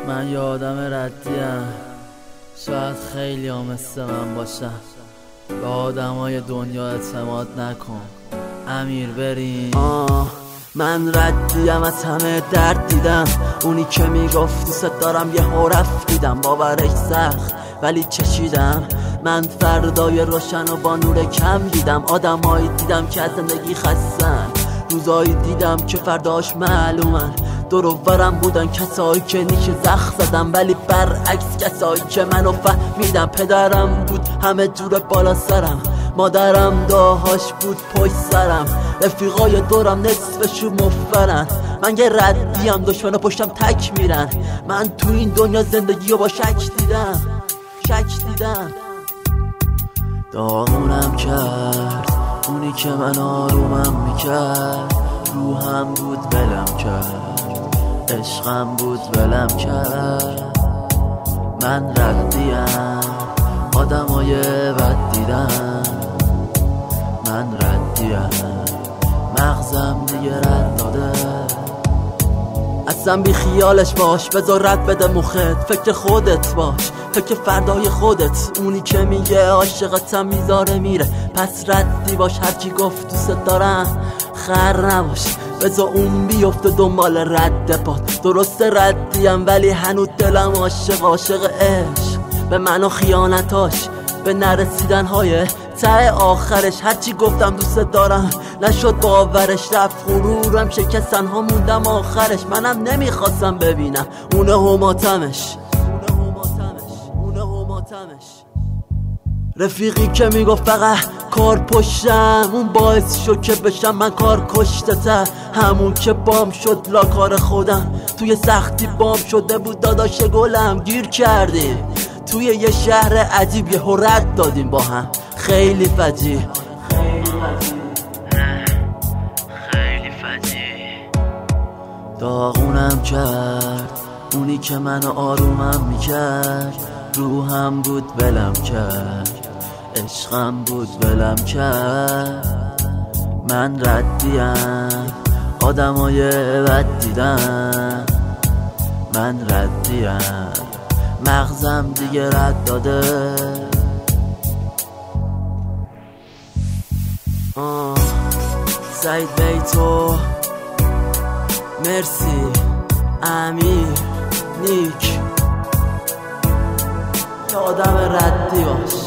من یه آدم ردیم، شاید خیلی ها مثل من باشن. به آدمای دنیا اعتماد نکن امیر. بریم. من ردیم، از همه درد دیدم. اونی که میگفت دوست دارم یه حرف دیدم، باورش سخت ولی چشیدم. من فردای روشن و با نور کم دیدم. آدمایی دیدم که از زندگی خستن، روزایی دیدم که فرداش معلومن. دور و برم بودن کسایی که نیش زخم زدم، ولی برعکس کسایی که منو فهمیدم. پدرم بود همه جور بالا سرم، مادرم داهاش بود پشت سرم، رفیقای دورم نصفشون مفرن. من یه ردیم، دشمنا پشتم تک میرن. من تو این دنیا زندگیو با شک دیدم. داغونم کرد اونی که من آرومم میکرد. روحم بود بلم کرد، عشقم بود بلم کرد. من ردیم، آدمای بد دیدم. من ردیم، مغزم دیگه رد داده. اصلا بی خیالش باش، بذار رد بده مخت. فکر خودت باش، فکر فردای خودت. اونی که میگه عاشقتم میذاره میره، پس ردی باش. هرچی گفت دوست دارم خر نباش، بذار اون بیفته دنبال رد پات. درسته ردیم ولی هنوز دلم عاشق عشق. به من و خیانتاش، به نرسیدنهای ته آخرش. هرچی گفتم دوست دارم نشد باورش، رفت غرورم شکستن ها موندم آخرش. منم نمیخواستم ببینم اونه هماتمش. رفیقی که میگفت فقط کار پشتم، اون باعث شد که بشم من کار کشته تر. همون که بام شد لا کار خودم، توی سختی بام شده بود داداش گلم. گیر کردیم توی یه شهر عجیب، یه رد دادیم با هم. خیلی فجیع داغونم کرد اونی که منو آرومم میکرد. روحم بود بلم کرد، عشقم بود بلم کرد. من ردیم، آدمای بد دیدم. من ردیم، مغزم دیگه رد داده. سعید بیتو، مرسی امیر، نیک. یه آدم ردی باش.